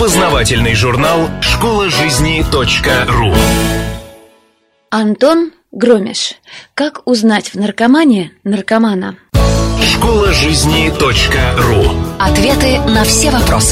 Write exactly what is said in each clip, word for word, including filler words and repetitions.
Познавательный журнал школа жизни точка ру. Антон Громиш. Как узнать в наркомане наркомана? школа жизни точка ру. Ответы на все вопросы.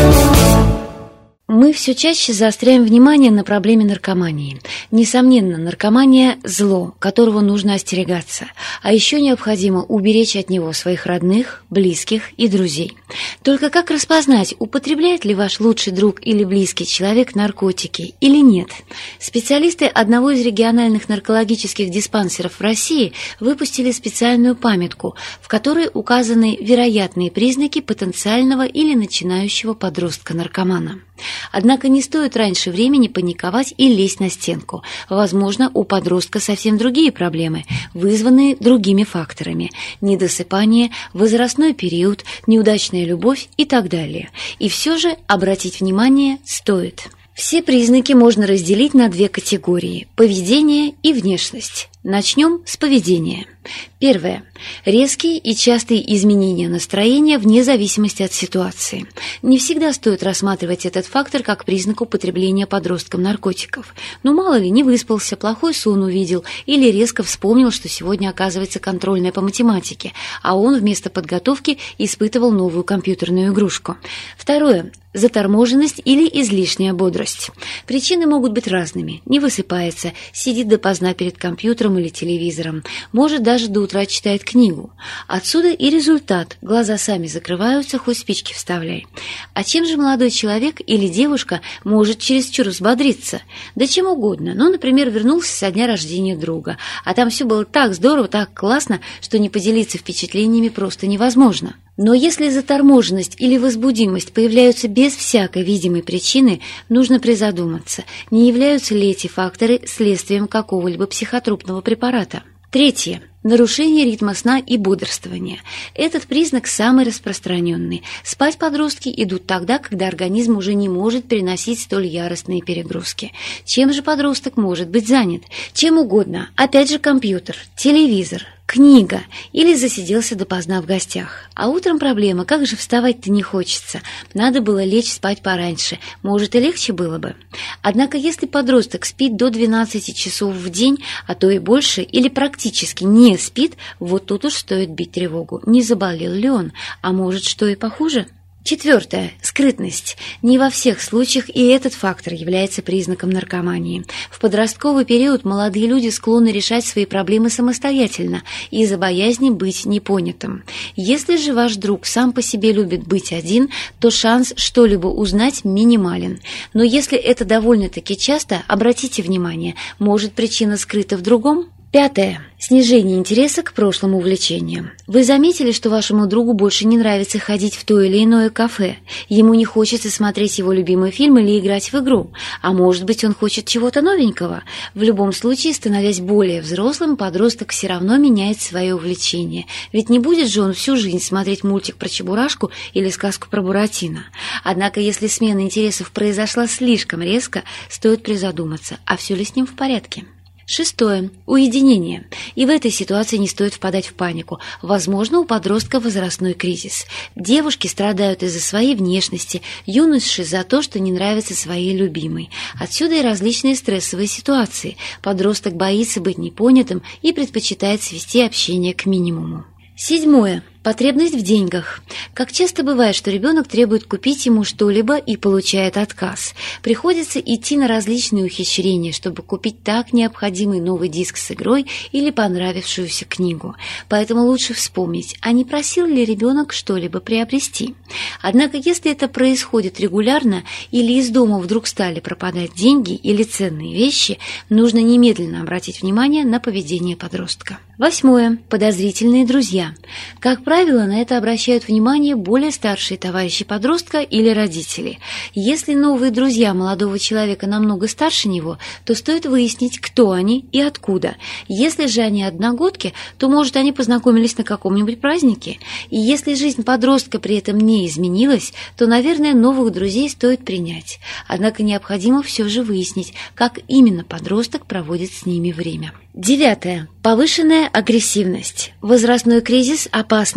Мы все чаще заостряем внимание на проблеме наркомании. Несомненно, наркомания – зло, которого нужно остерегаться, а еще необходимо уберечь от него своих родных, близких и друзей. Только как распознать, употребляет ли ваш лучший друг или близкий человек наркотики или нет? Специалисты одного из региональных наркологических диспансеров в России выпустили специальную памятку, в которой указаны вероятные признаки потенциального или начинающего подростка-наркомана. Однако не стоит раньше времени паниковать и лезть на стенку. Возможно, у подростка совсем другие проблемы, вызванные другими факторами – недосыпание, возрастной период, неудачная любовь и так далее. И все же обратить внимание стоит. Все признаки можно разделить на две категории – поведение и внешность. Начнем с поведения. Первое. Резкие и частые изменения настроения вне зависимости от ситуации. Не всегда стоит рассматривать этот фактор как признак употребления подростком наркотиков. Ну, мало ли, не выспался, плохой сон увидел или резко вспомнил, что сегодня оказывается контрольная по математике, а он вместо подготовки испытывал новую компьютерную игрушку. Второе. Заторможенность или излишняя бодрость. Причины могут быть разными. Не высыпается, сидит допоздна перед компьютером или телевизором, может даже до утра читает книгу. Отсюда и результат. Глаза сами закрываются, хоть спички вставляй. А чем же молодой человек или девушка может чересчур взбодриться? Да чем угодно. Ну, например, вернулся со дня рождения друга, а там все было так здорово, так классно, что не поделиться впечатлениями просто невозможно. Но если заторможенность или возбудимость появляются без всякой видимой причины, нужно призадуматься, не являются ли эти факторы следствием какого-либо психотропного препарата. Третье. Нарушение ритма сна и бодрствования. Этот признак самый распространенный. Спать подростки идут тогда, когда организм уже не может переносить столь яростные перегрузки. Чем же подросток может быть занят? Чем угодно. Опять же компьютер, телевизор, книга или засиделся допоздна в гостях. А утром проблема, как же вставать-то не хочется. Надо было лечь спать пораньше, может и легче было бы. Однако если подросток спит до двенадцати часов в день, а то и больше, или практически не спит, вот тут уж стоит бить тревогу. Не заболел ли он? А может, что и похуже? Четвертое. Скрытность. Не во всех случаях и этот фактор является признаком наркомании. В подростковый период молодые люди склонны решать свои проблемы самостоятельно из-за боязни быть непонятым. Если же ваш друг сам по себе любит быть один, то шанс что-либо узнать минимален. Но если это довольно-таки часто, обратите внимание, может причина скрыта в другом? Пятое. Снижение интереса к прошлым увлечениям. Вы заметили, что вашему другу больше не нравится ходить в то или иное кафе? Ему не хочется смотреть его любимый фильм или играть в игру? А может быть, он хочет чего-то новенького? В любом случае, становясь более взрослым, подросток все равно меняет свое увлечение. Ведь не будет же он всю жизнь смотреть мультик про Чебурашку или сказку про Буратино. Однако, если смена интересов произошла слишком резко, стоит призадуматься, а все ли с ним в порядке? Шестое. Уединение. И в этой ситуации не стоит впадать в панику. Возможно, у подростка возрастной кризис. Девушки страдают из-за своей внешности, юноши за то, что не нравится своей любимой. Отсюда и различные стрессовые ситуации. Подросток боится быть непонятым и предпочитает свести общение к минимуму. Седьмое. Потребность в деньгах. Как часто бывает, что ребенок требует купить ему что-либо и получает отказ. Приходится идти на различные ухищрения, чтобы купить так необходимый новый диск с игрой или понравившуюся книгу. Поэтому лучше вспомнить, а не просил ли ребенок что-либо приобрести. Однако, если это происходит регулярно или из дома вдруг стали пропадать деньги или ценные вещи, нужно немедленно обратить внимание на поведение подростка. Восьмое. Подозрительные друзья. Как правило, правило, на это обращают внимание более старшие товарищи подростка или родители. Если новые друзья молодого человека намного старше него, то стоит выяснить, кто они и откуда. Если же они одногодки, то, может, они познакомились на каком-нибудь празднике. И если жизнь подростка при этом не изменилась, то, наверное, новых друзей стоит принять. Однако необходимо все же выяснить, как именно подросток проводит с ними время. Девятое. Повышенная агрессивность. Возрастной кризис – опасная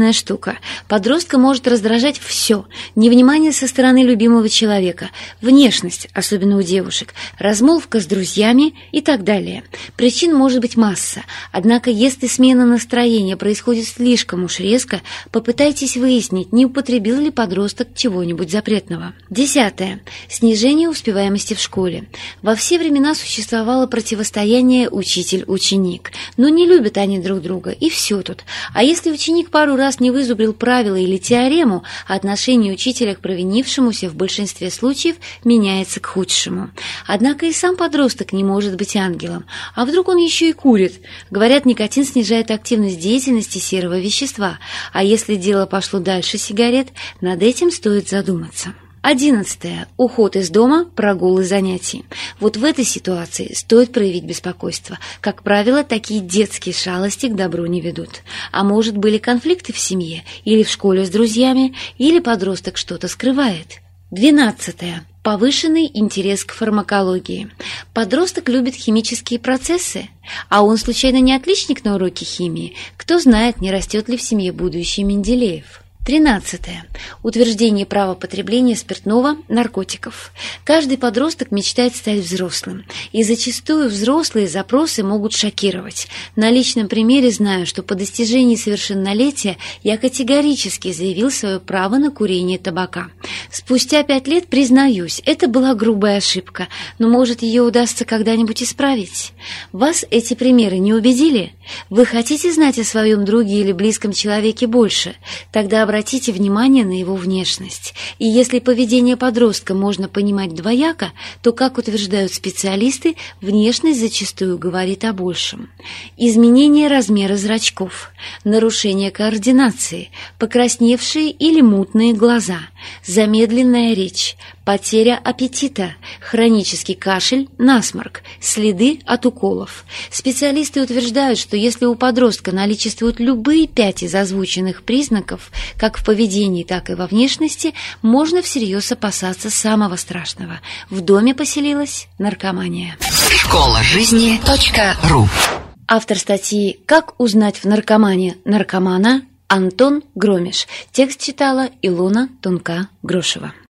интересная штука. Подростка может раздражать все. Невнимание со стороны любимого человека, внешность, особенно у девушек, размолвка с друзьями и так далее. Причин может быть масса. Однако, если смена настроения происходит слишком уж резко, попытайтесь выяснить, не употребил ли подросток чего-нибудь запретного. Десятое. Снижение успеваемости в школе. Во все времена существовало противостояние учитель-ученик. Но не любят они друг друга, и все тут. А если ученик пару раз не вызубрил правила или теорему, отношение учителя к провинившемуся в большинстве случаев меняется к худшему. Однако и сам подросток не может быть ангелом. А вдруг он еще и курит? Говорят, никотин снижает активность деятельности серого вещества. А если дело пошло дальше сигарет, над этим стоит задуматься. Одиннадцатое. Уход из дома, прогулы, занятий. Вот в этой ситуации стоит проявить беспокойство. Как правило, такие детские шалости к добру не ведут. А может, были конфликты в семье, или в школе с друзьями, или подросток что-то скрывает. Двенадцатое. Повышенный интерес к фармакологии. Подросток любит химические процессы, а он случайно не отличник на уроке химии? Кто знает, не растет ли в семье будущий Менделеев. Тринадцатое. Утверждение права потребления спиртного, наркотиков. Каждый подросток мечтает стать взрослым, и зачастую взрослые запросы могут шокировать. На личном примере знаю, что по достижении совершеннолетия я категорически заявил свое право на курение табака. Спустя пять лет, признаюсь, это была грубая ошибка, но, может, ее удастся когда-нибудь исправить. Вас эти примеры не убедили? Вы хотите знать о своем друге или близком человеке больше? Тогда обратитесь Обратите внимание на его внешность. И если поведение подростка можно понимать двояко, то, как утверждают специалисты, внешность зачастую говорит о большем. Изменение размера зрачков, нарушение координации, покрасневшие или мутные глаза, замедленная речь, потеря аппетита, хронический кашель, насморк, следы от уколов. Специалисты утверждают, что если у подростка наличествуют любые пять из озвученных признаков, как в поведении, так и во внешности, можно всерьез опасаться самого страшного. В доме поселилась наркомания. школа жизни точка ру. Автор статьи «Как узнать в наркомане наркомана» Антон Громиш. Текст читала Илона Тонка-Грошева.